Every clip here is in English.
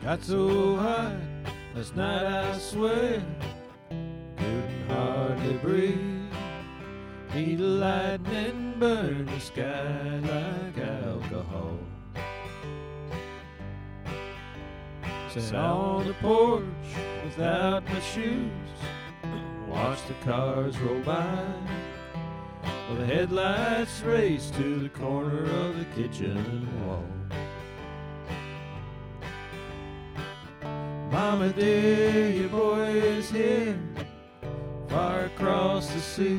Got so hot last night I swear, couldn't hardly breathe. Heat of lightning burned the sky like alcohol. Sat on the porch without my shoes, watched the cars roll by, while the headlights raced to the corner of the kitchen wall. Mama dear, your boy is here, far across the sea,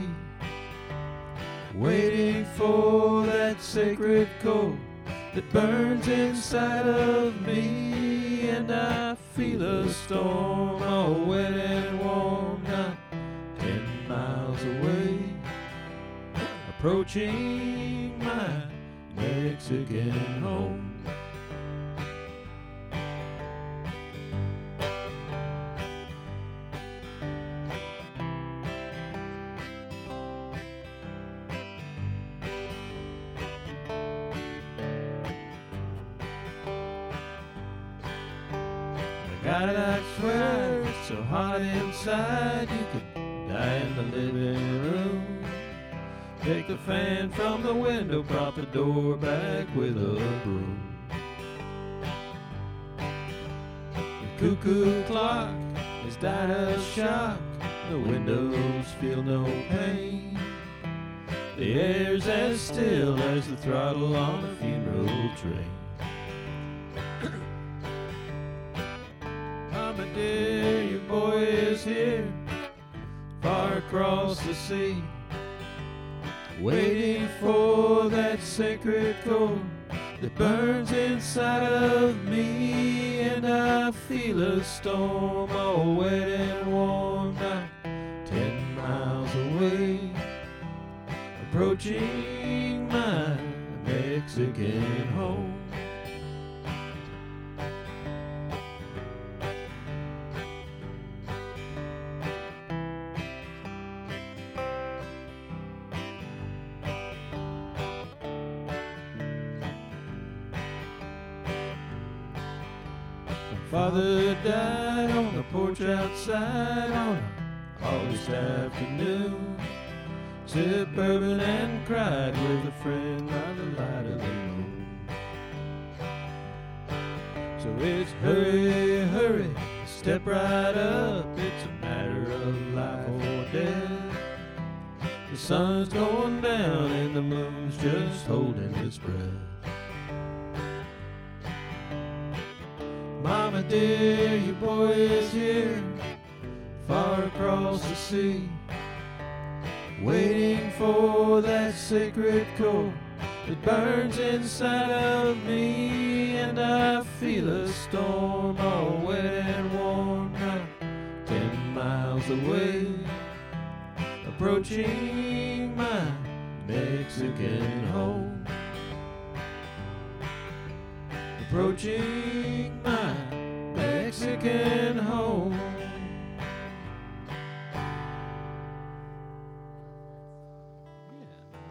waiting for that sacred coal that burns inside of me. And I feel a storm, all wet and warm, not 10 miles away, approaching my Mexican home. God, I swear it's so hot inside you could die in the living room. Take the fan from the window, prop the door back with a broom. The cuckoo clock has died of shock, the windows feel no pain. The air's as still as the throttle on a funeral train. Mama dear, your boy is here, far across the sea, waiting for that sacred coal that burns inside of me. And I feel a storm, all wet and warm, not 10 miles away, approaching my Mexican home. Father died on the porch outside on an August afternoon. Sipped bourbon and cried with a friend by the light of the moon. So it's hurry, hurry, step right up. It's a matter of life or death. The sun's going down and the moon's just holding its breath. Mama dear, your boy is here, far across the sea, waiting for that sacred coal that burns inside of me. And I feel a storm, all wet and warm, not 10 miles away, approaching my Mexican home. Approaching my Mexican home.